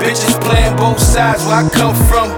Bitches playing both sides where I come from.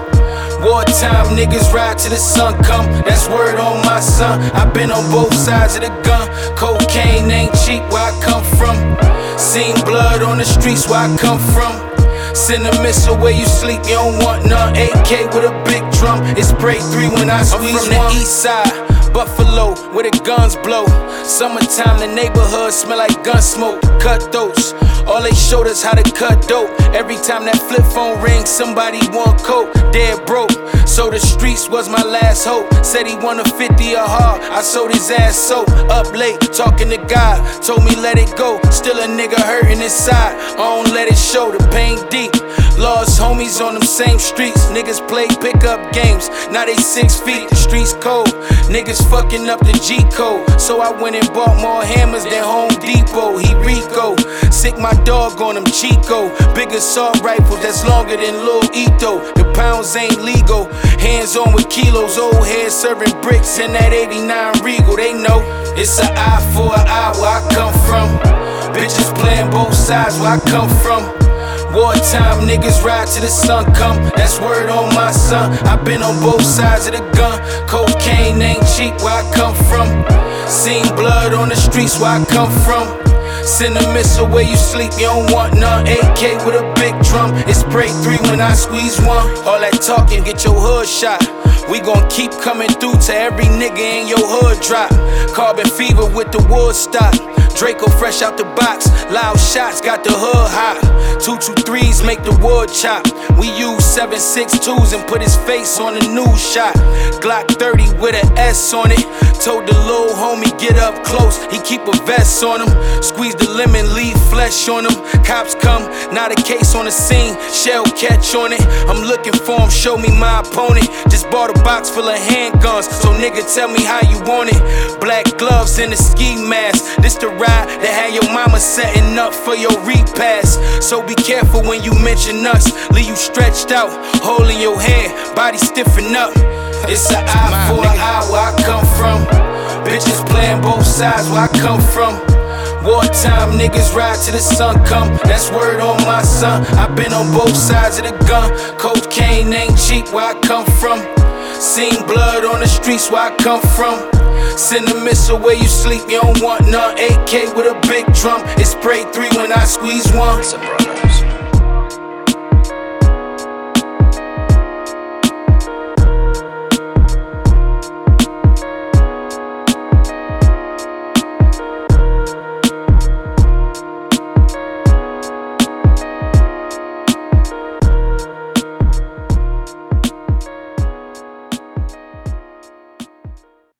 Wartime niggas ride till the sun come. That's word on my son. I been on both sides of the gun. Cocaine ain't cheap where I come from. Seen blood on the streets where I come from. Send a missile where you sleep, you don't want none. AK with a big drum. It's break 3 when I squeeze one. I'm from the east side, Buffalo, where the guns blow. Summertime, the neighborhood smell like gun smoke. Cutthroats, all they showed us how to cut dope. Every time that flip phone rings, somebody want coke. Dead broke, so the streets was my last hope. Said he wanted 50 a hard, I sold his ass soap. Up late, talking to God, told me let it go. Still a nigga hurting inside, I don't let it show. The pain deep, lost homies on them same streets. Niggas play pickup games, now they 6 feet. The streets cold, niggas fucking up the G code. So I went and bought more hammers than Home Depot. He Rico, sick my dog on him Chico. Big assault rifle that's longer than Lil Ito. The pounds ain't legal, hands on with kilos. Old heads serving bricks in that 89 Regal. They know it's an eye for an eye where I come from. Bitches playing both sides where I come from. Wartime niggas ride till the sun come. That's word on my son. I been on both sides of the gun. Cocaine ain't cheap where I come from. Seen blood on the streets where I come from. Send a missile where you sleep, you don't want none. AK with a big drum. It's break 3 when I squeeze one. All that talking, get your hood shot. We gon' keep coming through to every nigga in your hood drop. Carbon fever with the wood stock. Draco fresh out the box. Loud shots got the hood hot. 223s make the wood chop. We use 7.62s and put his face on the news shot. Glock 30 with an S on it. Told the little homie get up close. He keep a vest on him. Squeeze the lemon, leave flesh on him. Cops come, not a case on the scene. Shell catch on it. I'm looking for him, show me my opponent. Just bought a box full of handguns, so nigga tell me how you want it. Black gloves and a ski mask. This the ride that had your mama setting up for your repass. So be careful when you mention us. Leave you stretched out, holding your hand, body stiffen up. It's an eye for an eye where I come from. Bitches playing both sides where I come from. Wartime niggas ride till the sun come. That's word on my son. I been on both sides of the gun. Cocaine ain't cheap where I come from. Seen blood on the streets where I come from. Send a missile where you sleep, you don't want none. AK with a big drum. It's break 3 when I squeeze one.